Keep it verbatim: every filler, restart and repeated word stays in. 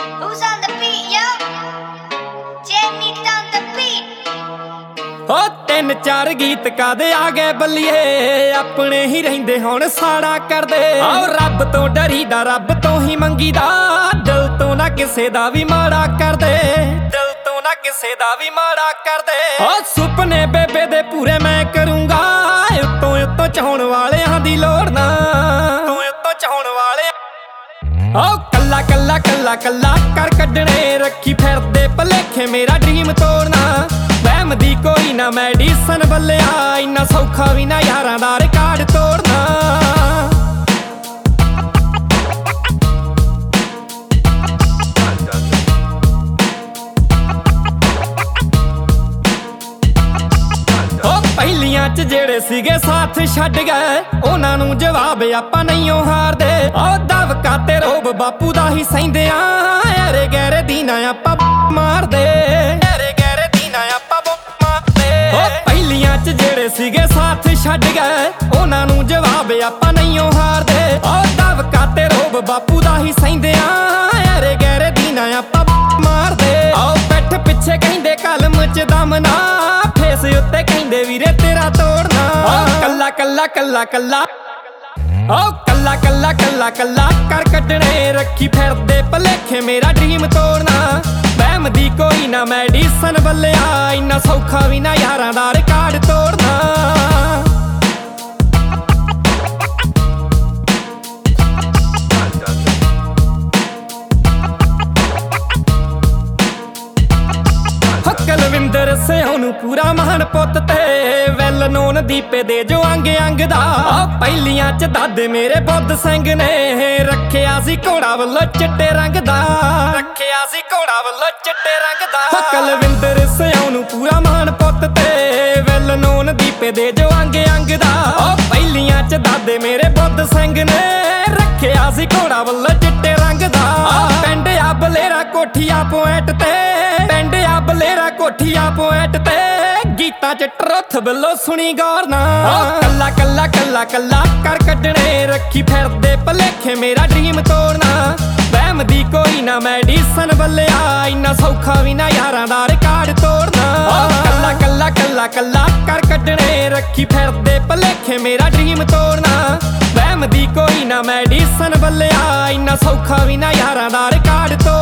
Who's on the beat, yo? Jamie on the beat. हो तीन चार गीत कादे आ गए बल्लिए अपने ही रहिंदे हुण साड़ा कर दे। आओ रब तो डरीदा रब तो ही मंगीदा दिल तो ना किसे दा भी माड़ा कर दे। दिल तो ना किसे दा भी माड़ा कर दे। ओ सुपने बेबे दे पूरे मैं करूंगा उत्तों उत्तों चाहण वालियां दी लोड़ ना उत्तों उत्तों चाहण वाले। ओ कल्ला कल्ला कल्ला कल्ला कर कड्डणे रखी फिरदे भलेखे मेरा ड्रीम तोड़ना। वहम दी कोई ना मेडिसन बल्लिया इन्ना सौखा भी ना यारां दा रिकार्ड तोड़ना। ਪਹਿਲੀਆਂ ਚ ਜਿਹੜੇ ਸੀਗੇ ਸਾਥ ਛੱਡ ਗਏ ਉਹਨਾਂ ਨੂੰ ਜਵਾਬ ਆਪਾਂ ਨਹੀਂ ਓ ਹਾਰਦੇ। ਓ ਦਵਕਾ ਤੇ ਰੋਬ ਬਾਪੂ ਦਾ ਹੀ ਸਹਿੰਦੇ ਆ ਯਾਰੇ ਗੈਰੇ ਦੀ ਨਾ ਆਪਾਂ ਮਾਰਦੇ। ਯਾਰੇ ਗੈਰੇ ਦੀ ਨਾ ਆਪਾਂ ਮਾਰਦੇ। ਓ ਪਹਿਲੀਆਂ ਚ ਜਿਹੜੇ ਸੀਗੇ ਸਾਥ ਛੱਡ ਗਏ ਉਹਨਾਂ ਨੂੰ ਜਵਾਬ ਆਪਾਂ ਨਹੀਂ ਓ ਹਾਰਦੇ। ਓ ਦਵਕਾ ਤੇ ਰੋਬ ਬਾਪੂ ਦਾ ਹੀ ਸਹਿੰਦੇ ਆ ਯਾਰੇ ਗੈਰੇ ਦੀ ਨਾ ਆਪਾਂ ਮਾਰਦੇ। ਓ ਪਿੱਠ ਪਿੱਛੇ ਕਹਿੰਦੇ ਕਲਮ ਚ ਦਮ ਨਾ ਫੇਸ ਉੱਤੇ ਕਹਿੰਦੇ ਵੀਰੇ ਤੇਰਾ ਤੋੜਨਾ। ਓ ਕੱਲਾ ਕੱਲਾ ਕੱਲਾ ਕੱਲਾ ਓ ਕੱਲਾ ਕੱਲਾ ਕੱਲਾ ਕੱਲਾ ਕਰ ਕੱਢਣੇ ਰੱਖੀ ਫਿਰਦੇ ਭਲੇਖੇ ਮੇਰਾ ਡ੍ਰੀਮ ਤੋੜਨਾ। ਵਹਿਮ ਦੀ ਕੋਈ ਨਾ ਮੈਡੀਸਨ ਬੱਲਿਆ ਇੰਨਾ ਸੌਖਾ ਵੀ ਨਾ ਯਾਰਾਂ ਦਾ ਰਿਕਾਰਡ ਤੋੜਨਾ। ਕੁਲਵਿੰਦਰ ਸਿਉ ਨੂੰ ਪੂਰਾ ਮਹਾਨ ਪੁੱਤ ਤੇ ਵੈਲ ਨੋਨ ਦੀਪੇ ਦੇ ਜੋ ਅੰਗ ਅੰਗ ਦਾ। ਪਹਿਲੀਆਂ ਚ ਦਾਦੇ ਮੇਰੇ ਬੁੱਧ ਸਿੰਘ ਨੇ ਰੱਖਿਆ ਸੀ ਘੋੜਾ ਵੱਲੋਂ ਚਿੱਟੇ ਰੰਗ ਦਾ। ਰੱਖਿਆ ਸੀ ਘੋੜਾ ਵੱਲੋਂ ਚਿੱਟੇ ਰੰਗ ਦਾ। ਕੁਲਵਿੰਦਰ ਸਿਉ ਨੂੰ ਪੂਰਾ ਮਹਾਨ ਪੁੱਤ ਤੇ ਵੈਲ ਨੋਨ ਦੀਪੇ ਦੇ ਜੋ ਅੰਗ ਅੰਗ ਦਾ। ਪਹਿਲੀਆਂ ਚ ਦਾਦੇ ਮੇਰੇ ਬੁੱਧ ਸਿੰਘ ਨੇ ਰੱਖਿਆ ਸੀ ਘੋੜਾ ਵੱਲੋਂ ਚਿੱਟੇ ਰੰਗ ਦਾ। ਪਿੰਡ ਆ ਬਲੇਰਾ ਕੋਠੀਆ ਪੁਆਇੰਟ ਤੇ ਪਿੰਡ ਆ ਬਲੇਰਾ ਕੋਠੀਆ ਪੁਆਇੰਟ ਤੇ ਗੀਤਾਂ ਚ ਟਰੁੱਥ ਵੱਲੋਂ ਸੁਣੀ ਗੌਰ ਨਾ। ਕੱਲਾ ਕੱਲਾ ਕੱਲਾ ਕੱਲਾ ਕਰ ਕੱਢਣੇ ਰੱਖੀ ਫਿਰਦੇ ਭਲੇਖੇ ਮੇਰਾ ਡ੍ਰੀਮ ਤੋੜਨਾ। ਵਹਿਮ ਦੀ ਕੋਈ ਨਾ ਮੈਡੀਸਨ ਬੱਲਿਆ ਇੰਨਾ ਸੌਖਾ ਵੀ ਨਾ ਯਾਰਾਂ ਦਾ ਰਿਕਾਰਡ ਤੋੜਨਾ। ਕੱਲਾ ਕੱਲਾ ਕੱਲਾ ਕੱਲਾ ਕਰ ਕੱਢਣੇ ਰੱਖੀ ਫਿਰਦੇ ਭਲੇਖੇ ਮੇਰਾ ਡ੍ਰੀਮ ਤੋੜਨਾ। ਵਹਿਮ ਦੀ ਕੋਈ ਨਾ ਮੈਡੀਸਨ ਬੱਲਿਆ ਇੰਨਾ ਸੌਖਾ ਵੀ ਨਾ ਯਾਰਾਂ ਦਾ ਰਿਕਾਰਡ ਤੋੜਨਾ।